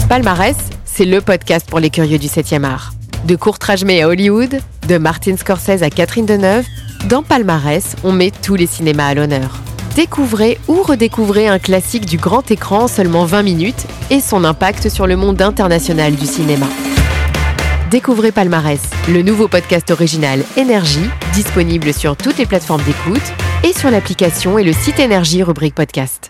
Palmarès, c'est le podcast pour les curieux du 7e art. De Courtrage à Hollywood, de Martin Scorsese à Catherine Deneuve, dans Palmarès, on met tous les cinémas à l'honneur. Découvrez ou redécouvrez un classique du grand écran en seulement 20 minutes et son impact sur le monde international du cinéma. Découvrez Palmarès, le nouveau podcast original Énergie, disponible sur toutes les plateformes d'écoute et sur l'application et le site Énergie rubrique podcast.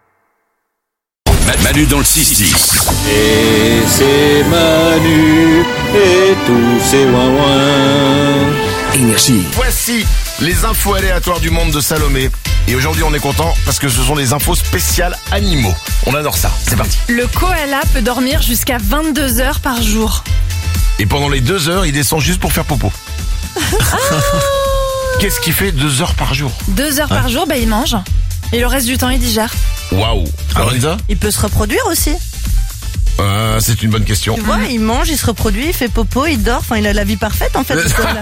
Manu dans le 6-10. Et c'est Manu et tous ses ouin-ouin. Énergie. Voici les infos aléatoires du monde de Salomé. Et aujourd'hui, on est content parce que ce sont des infos spéciales animaux. On adore ça. C'est parti. Le koala peut dormir jusqu'à 22 heures par jour. Et pendant les 2 heures, il descend juste pour faire popo. Qu'est-ce qu'il fait 2 heures par jour? 2 heures par jour, il mange. Et le reste du temps, il digère. Waouh. Lorenza? Il peut se reproduire aussi. C'est une bonne question. Tu vois, il mange, il se reproduit, il fait popo, il dort. Enfin, il a la vie parfaite en fait.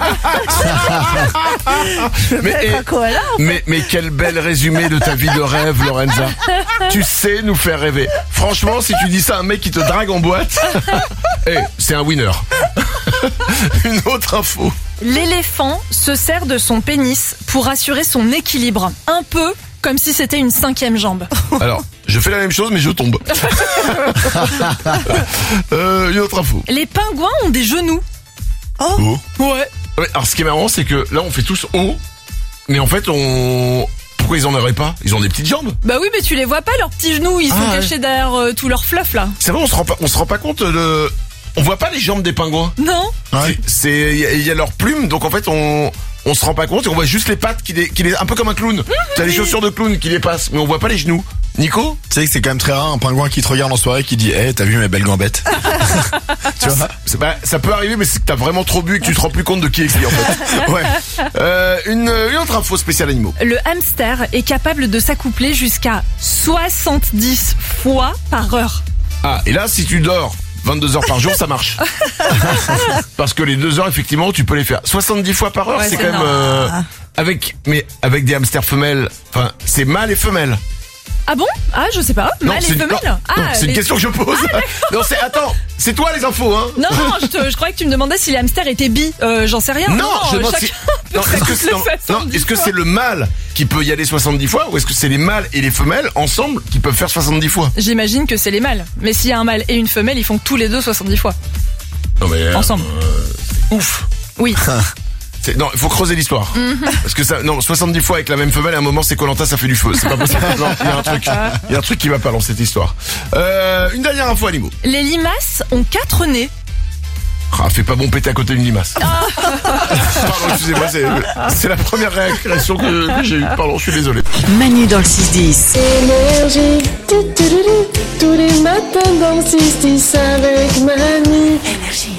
Mais quel bel résumé de ta vie de rêve, Lorenza. Tu sais nous faire rêver. Franchement, si tu dis ça à un mec qui te drague en boîte, c'est un winner. Une autre info. L'éléphant se sert de son pénis pour assurer son équilibre. Un peu comme si c'était une 5e jambe. Alors, je fais la même chose, mais je tombe. Une autre info. Les pingouins ont des genoux. Oh. Ouais. Ouais, alors, ce qui est marrant, c'est que là, on fait tous oh, mais en fait, pourquoi ils en auraient pas? Ils ont des petites jambes. Bah oui, mais tu les vois pas, leurs petits genoux, ils sont cachés derrière tout leur fluff là. C'est vrai, on se rend pas compte on voit pas les jambes des pingouins. Non. Il y a leurs plumes, donc en fait, on se rend pas compte et on voit juste les pattes un peu comme un clown. T'as les chaussures de clown qui dépassent, mais on voit pas les genoux. Nico? Tu sais que c'est quand même très rare un pingouin qui te regarde en soirée qui dit t'as vu mes belles gambettes? Tu vois? Ça peut arriver, mais c'est que t'as vraiment trop bu et que tu te rends plus compte de qui est qui en fait. Ouais. Une autre info spéciale animaux. Le hamster est capable de s'accoupler jusqu'à 70 fois par heure. Ah, et là, si tu dors 22 heures par jour, ça marche. Parce que les 2 heures, effectivement, tu peux les faire 70 fois par heure. Ouais, c'est quand même avec des hamsters femelles. Enfin, c'est mâle et femelle. Ah bon? Ah, je sais pas. Mâle et femelle? Non, c'est une question que je pose. Non, attends, c'est toi les infos, hein? Non, je croyais que tu me demandais si les hamsters étaient bi. J'en sais rien. Non, je demande est-ce que c'est le mâle qui peut y aller 70 fois ou est-ce que c'est les mâles et les femelles ensemble qui peuvent faire 70 fois? J'imagine que c'est les mâles. Mais s'il y a un mâle et une femelle, ils font tous les deux 70 fois. Non mais ensemble. Ouf. Oui. Non, il faut creuser l'histoire. Parce que 70 fois avec la même femelle, à un moment, c'est Koh-Lanta, ça fait du feu. C'est pas possible. Non, il y a un truc qui va pas dans cette histoire. Une dernière info animaux. Les limaces ont 4 nez. Ah, fais pas bon péter à côté d'une limace. Pardon, excusez-moi, c'est la première réaction que j'ai eue. Pardon, je suis désolé. Manu dans le 6-10. Énergie, tous les matins dans le 6-10 avec Manu. Énergie.